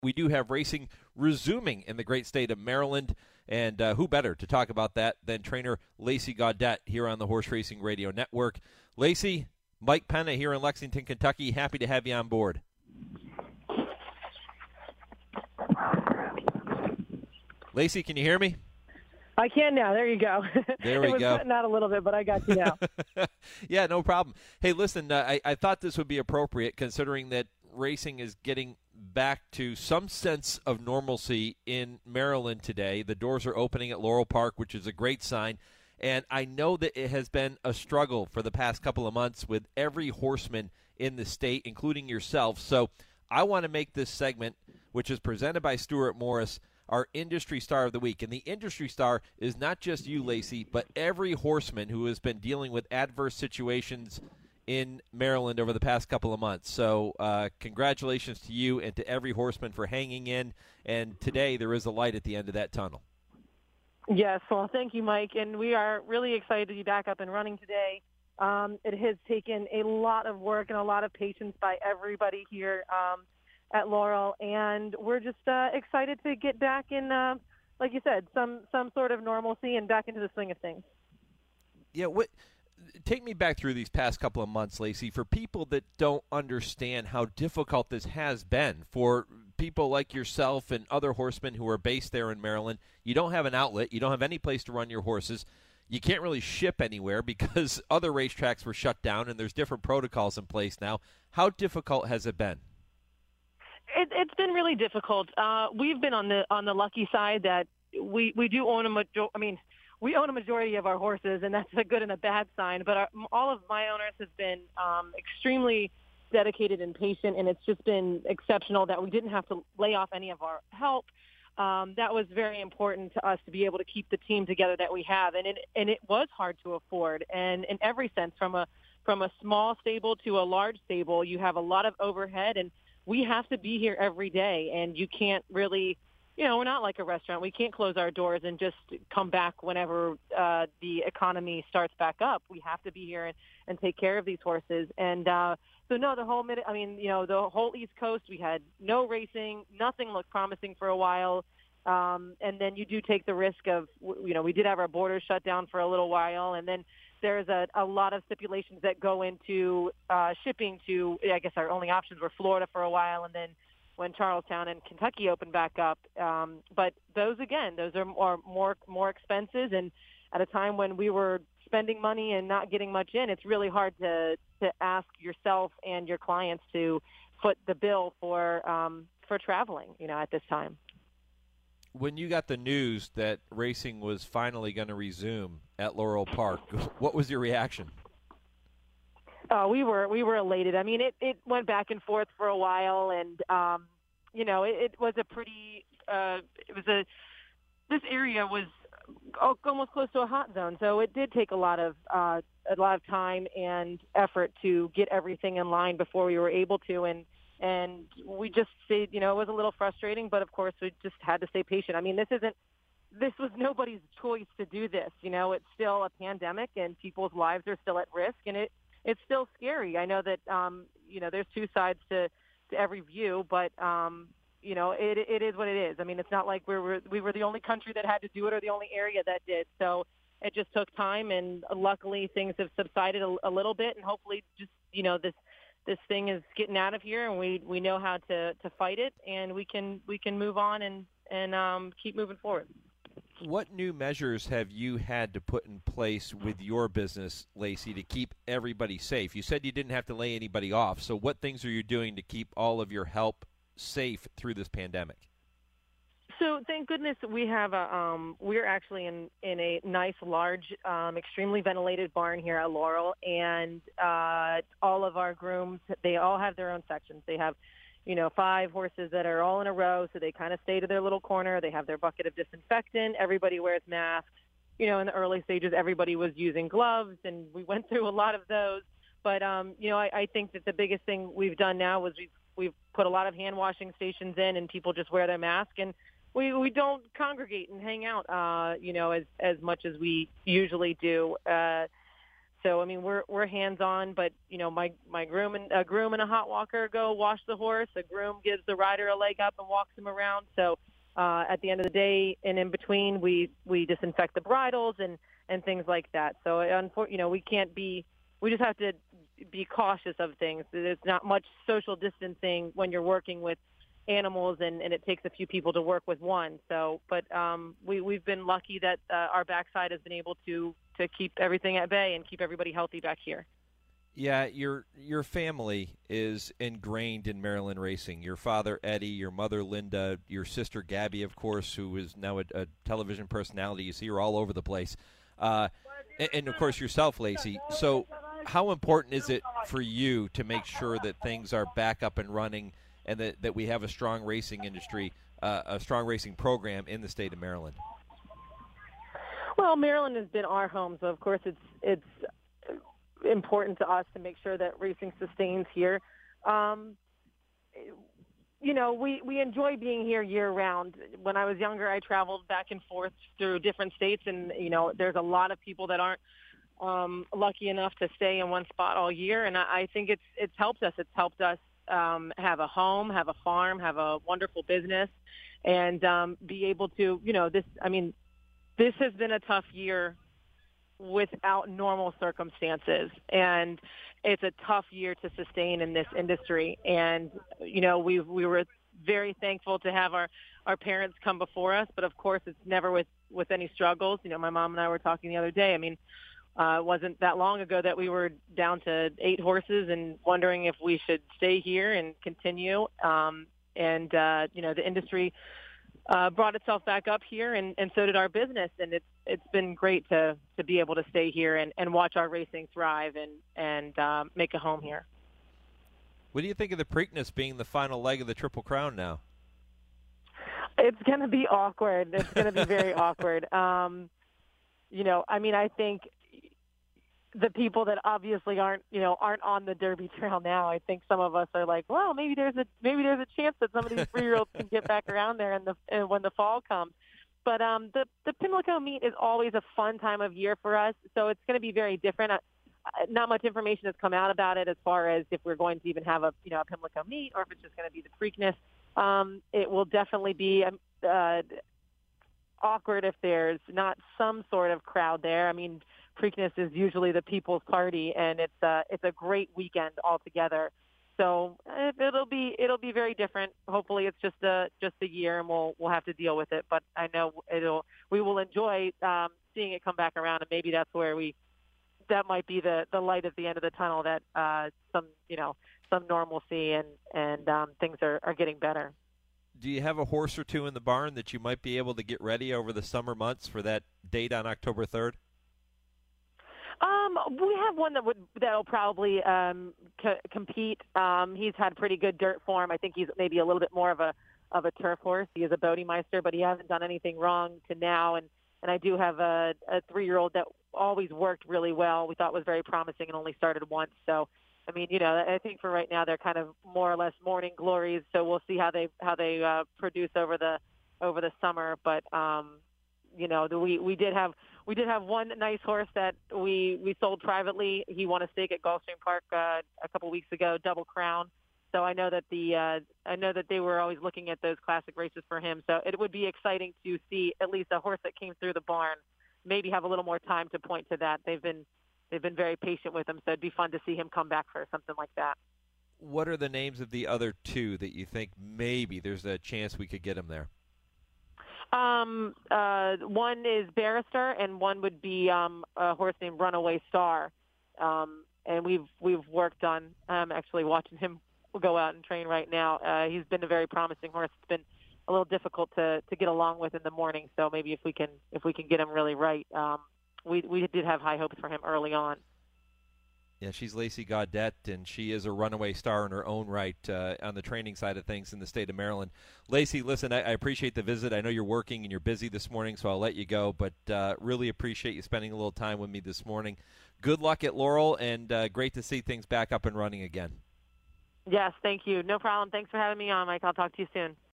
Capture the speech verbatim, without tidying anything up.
we do have racing resuming in the great state of Maryland. And uh, who better to talk about that than trainer Lacey Gaudette here on the Horse Racing Radio Network. Lacey, Mike Penna here in Lexington, Kentucky. Happy to have you on board. Lacey, can you hear me? I can now. There you go. There we it was go. cutting out a little bit, but I got you now. Yeah, no problem. Hey, listen, uh, I, I thought this would be appropriate considering that racing is getting back to some sense of normalcy in Maryland today. The doors are opening at Laurel Park, which is a great sign. And I know that it has been a struggle for the past couple of months with every horseman in the state, including yourself. So I want to make this segment, which is presented by Stuart Morris, our Industry Star of the Week. And the Industry Star is not just you, Lacey, but every horseman who has been dealing with adverse situations in Maryland over the past couple of months. So uh, congratulations to you and to every horseman for hanging in. And today there is a light at the end of that tunnel. Yes, well, thank you, Mike. And we are really excited to be back up and running today. Um, it has taken a lot of work and a lot of patience by everybody here um, at Laurel. And we're just uh, excited to get back in, uh, like you said, some, some sort of normalcy and back into the swing of things. Yeah, what... Take me back through these past couple of months, Lacey, for people that don't understand how difficult this has been for people like yourself and other horsemen who are based there in Maryland. You don't have an outlet. You don't have any place to run your horses. You can't really ship anywhere because other racetracks were shut down, and there's different protocols in place now. How difficult has it been? It, it's been really difficult. Uh, we've been on the on the lucky side that we, we do own a major. I mean, we own a majority of our horses, and that's a good and a bad sign. But our, all of my owners have been um, extremely dedicated and patient, and it's just been exceptional that we didn't have to lay off any of our help. Um, that was very important to us to be able to keep the team together that we have, and it and it was hard to afford. And in every sense, from a from a small stable to a large stable, you have a lot of overhead, and we have to be here every day, and you can't really. You know, we're not like a restaurant. We can't close our doors and just come back whenever uh, the economy starts back up. We have to be here and, and take care of these horses. And uh, so, no, the whole minute, I mean, you know, the whole East Coast, we had no racing. Nothing looked promising for a while. Um, and then you do take the risk of, you know, we did have our borders shut down for a little while. And then there's a, a lot of stipulations that go into uh, shipping to, I guess our only options were Florida for a while, and then when Charlestown and Kentucky opened back up. Um, but those, again, those are more, more, more expenses. And at a time when we were spending money and not getting much in, it's really hard to, to ask yourself and your clients to foot the bill for, um, for traveling, you know, at this time. When you got the news that racing was finally going to resume at Laurel Park, what was your reaction? Oh, we were we were elated. I mean, it, it went back and forth for a while, and um, you know, it, it was a pretty. Uh, it was a. This area was almost close to a hot zone, so it did take a lot of uh, a lot of time and effort to get everything in line before we were able to, and and we just stayed. You know, it was a little frustrating, but of course, we just had to stay patient. I mean, this isn't. This was nobody's choice to do this. You know, it's still a pandemic, and people's lives are still at risk, and it. It's still scary. I know that, um, you know, there's two sides to, to every view, but, um, you know, it it is what it is. I mean, it's not like we were, we were the only country that had to do it or the only area that did. So it just took time, and luckily things have subsided a, a little bit, and hopefully just, you know, this this thing is getting out of here, and we, we know how to, to fight it, and we can we can move on and, and um, keep moving forward. What new measures have you had to put in place with your business, Lacey, to keep everybody safe? You said you didn't have to lay anybody off, so what things are you doing to keep all of your help safe through this pandemic? So thank goodness we have a, um, we're actually in, in a nice, large, um, extremely ventilated barn here at Laurel, and uh, all of our grooms, they all have their own sections. They have you know, five horses that are all in a row, so they kind of stay to their little corner. They have their bucket of disinfectant. Everybody wears masks. You know, in the early stages, everybody was using gloves, and we went through a lot of those. But, um, you know, I, I think that the biggest thing we've done now was we've, we've put a lot of hand-washing stations in, and people just wear their mask. And we, we don't congregate and hang out, uh, you know, as, as much as we usually do. Uh, So I mean, we're we're hands-on, but you know, my my groom and a groom and a hot walker go wash the horse. A groom gives the rider a leg up and walks him around. So uh, at the end of the day, and in between, we we disinfect the bridles and and things like that. So unfortunately, you know, we can't be. We just have to be cautious of things. There's not much social distancing when you're working with animals, and, and it takes a few people to work with one. So, but um, we, we've been lucky that uh, our backside has been able to, to keep everything at bay and keep everybody healthy back here. Yeah, your your family is ingrained in Maryland racing. Your father, Eddie, your mother, Linda, your sister, Gabby, of course, who is now a, a television personality. You see her all over the place. Uh, and, and, of course, yourself, Lacey. So how important is it for you to make sure that things are back up and running and that, that we have a strong racing industry, uh, a strong racing program in the state of Maryland? Well, Maryland has been our home, so of course it's it's important to us to make sure that racing sustains here. Um, you know, we, we enjoy being here year-round. When I was younger, I traveled back and forth through different states, and, you know, there's a lot of people that aren't um, lucky enough to stay in one spot all year, and I, I think it's it's helped us. It's helped us um, have a home, have a farm, have a wonderful business, and um, be able to, you know, this, I mean, this has been a tough year without normal circumstances, and it's a tough year to sustain in this industry. And you know, we we were very thankful to have our our parents come before us, but of course it's never with with any struggles. You know, my mom and I were talking the other day. I mean, uh it wasn't that long ago that we were down to eight horses and wondering if we should stay here and continue. Um and uh you know, the industry Uh, brought itself back up here, and, and so did our business, and it's it's been great to to be able to stay here and, and watch our racing thrive and and um, make a home here. What do you think of the Preakness being the final leg of the Triple Crown now? It's going to be awkward. It's going to be very awkward. Um, you know, I mean, I think the people that obviously aren't, you know, aren't on the Derby Trail now, I think some of us are like, well, maybe there's a maybe there's a chance that some of these three-year-olds can get back around there in the in, when the fall comes. But um, the the Pimlico meet is always a fun time of year for us, so it's going to be very different. Uh, not much information has come out about it as far as if we're going to even have a you know a Pimlico meet or if it's just going to be the Preakness. Um, it will definitely be uh, awkward if there's not some sort of crowd there. I mean, Preakness is usually the people's party, and it's a it's a great weekend altogether. So it'll be it'll be very different. Hopefully, it's just a just a year, and we'll we'll have to deal with it. But I know it'll we will enjoy um, seeing it come back around, and maybe that's where we that might be the, the light at the end of the tunnel. That uh, some you know some normalcy and and um, things are, are getting better. Do you have a horse or two in the barn that you might be able to get ready over the summer months for that date on October third? Um, we have one that would that'll probably um, c- compete. Um, he's had pretty good dirt form. I think he's maybe a little bit more of a of a turf horse. He is a Bodemeister, but he hasn't done anything wrong to now. And, and I do have a, a three-year-old that always worked really well. We thought was very promising and only started once. So, I mean, you know, I think for right now they're kind of more or less morning glories. So we'll see how they how they uh, produce over the over the summer. But um, you know, the, we we did have. We did have one nice horse that we, we sold privately. He won a stake at Gulfstream Park uh, a couple weeks ago, Double Crown. So I know that the uh, I know that they were always looking at those classic races for him. So it would be exciting to see at least a horse that came through the barn. Maybe have a little more time to point to that. They've been they've been very patient with him, so it'd be fun to see him come back for something like that. What are the names of the other two that you think maybe there's a chance we could get him there? Um, uh, one is Barrister, and one would be um, a horse named Runaway Star. Um, and we've we've worked on. I'm actually watching him go out and train right now. Uh, he's been a very promising horse. It's been a little difficult to, to get along with in the morning. So maybe if we can if we can get him really right, um, we we did have high hopes for him early on. Yeah, she's Lacey Gaudette, and she is a runaway star in her own right uh, on the training side of things in the state of Maryland. Lacey, listen, I, I appreciate the visit. I know you're working and you're busy this morning, so I'll let you go, but uh, really appreciate you spending a little time with me this morning. Good luck at Laurel, and uh, great to see things back up and running again. Yes, thank you. No problem. Thanks for having me on, Mike. I'll talk to you soon.